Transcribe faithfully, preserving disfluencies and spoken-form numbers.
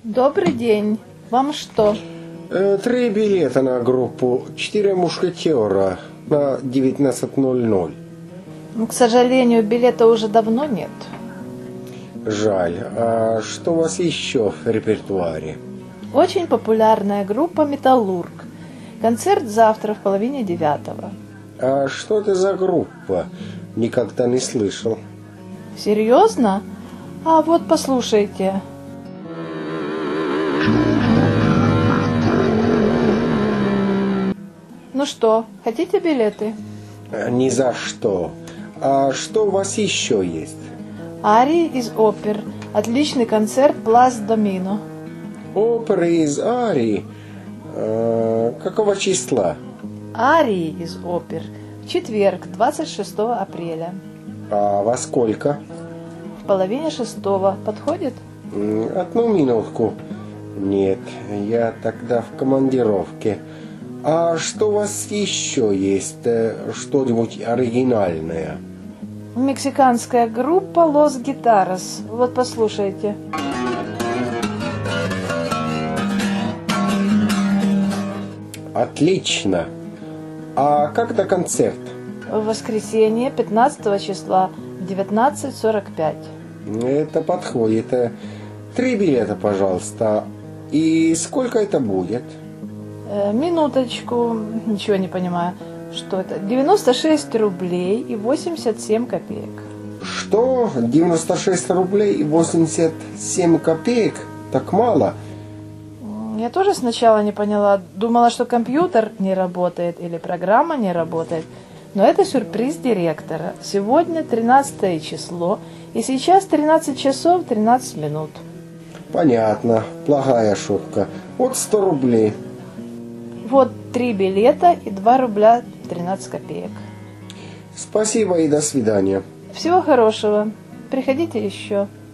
Добрый день. Вам что? Э, Три билета на группу «Четыре мушкетера» на девятнадцать ноль ноль. Ну, к сожалению, билета уже давно нет. Жаль. А что у вас еще в репертуаре? Очень популярная группа «Металлург». Концерт завтра в половине девятого. А что это за группа? Никогда не слышал. Серьезно? А вот послушайте. Ну что, хотите билеты? Ни за что. А что у вас еще есть? Арии из опер. Отличный концерт Плац Домино. Оперы из арии. А, какого числа? Арии из опер. В четверг, двадцать шестого апреля. А во сколько? В половине шестого. Подходит? М, Одну минутку. Нет, я тогда в командировке. А что у вас еще есть? Э, Что-нибудь оригинальное? Мексиканская группа Лос Гитарас. Вот послушайте. Отлично. А когда концерт? В воскресенье пятнадцатого числа в девятнадцать сорок пять. Это подходит. Э, Три билета, пожалуйста. И сколько это будет? Э, минуточку, ничего не понимаю. Что это? девяносто шесть рублей и восемьдесят семь копеек. Что? девяносто шесть рублей и восемьдесят семь копеек? Так мало? Я тоже сначала не поняла. Думала, что компьютер не работает или программа не работает. Но это сюрприз директора. Сегодня тринадцатое число, и сейчас тринадцать часов тринадцать минут. Понятно. Плохая шутка. Вот сто рублей. Вот три билета и два рубля тринадцать копеек. Спасибо и до свидания. Всего хорошего. Приходите еще.